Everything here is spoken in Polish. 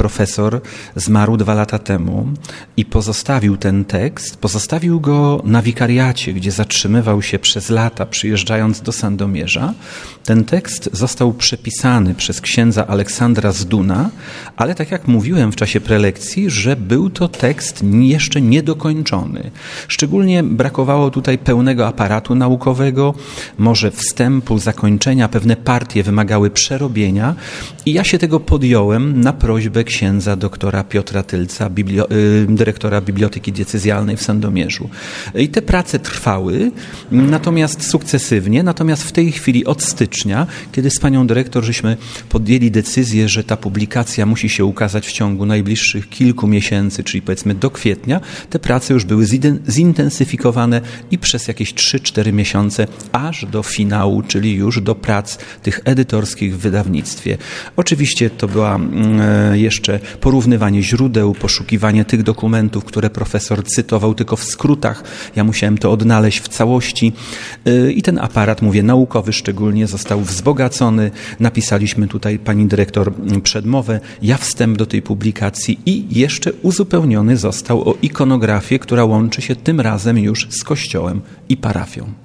profesor zmarł 2 lata temu i pozostawił go na wikariacie, gdzie zatrzymywał się przez lata, przyjeżdżając do Sandomierza. Ten tekst został przepisany przez księdza Aleksandra Zduna, ale tak jak mówiłem w czasie prelekcji, że był to tekst jeszcze niedokończony. Szczególnie brakowało tutaj pełnego aparatu naukowego, może wstępu, zakończenia, pewne partie wymagały przerobienia i ja się tego podjąłem na prośbę księdza doktora Piotra Tylca, dyrektora Biblioteki Diecezjalnej w Sandomierzu. I te prace trwały, natomiast sukcesywnie, natomiast w tej chwili od stycznia, kiedy z panią dyrektor żeśmy podjęli decyzję, że ta publikacja musi się ukazać w ciągu najbliższych kilku miesięcy, czyli powiedzmy do kwietnia, te prace już były zintensyfikowane i przez jakieś 3-4 miesiące aż do finału, czyli już do prac tych edytorskich w wydawnictwie. Oczywiście to była jeszcze porównywanie źródeł, poszukiwanie tych dokumentów, które profesor cytował tylko w skrótach. Ja musiałem to odnaleźć w całości i ten aparat, mówię, naukowy szczególnie, został wzbogacony. Napisaliśmy tutaj pani dyrektor przedmowę, ja wstęp do tej publikacji i jeszcze uzupełniony został o ikonografię, która łączy się tym razem już z kościołem i parafią.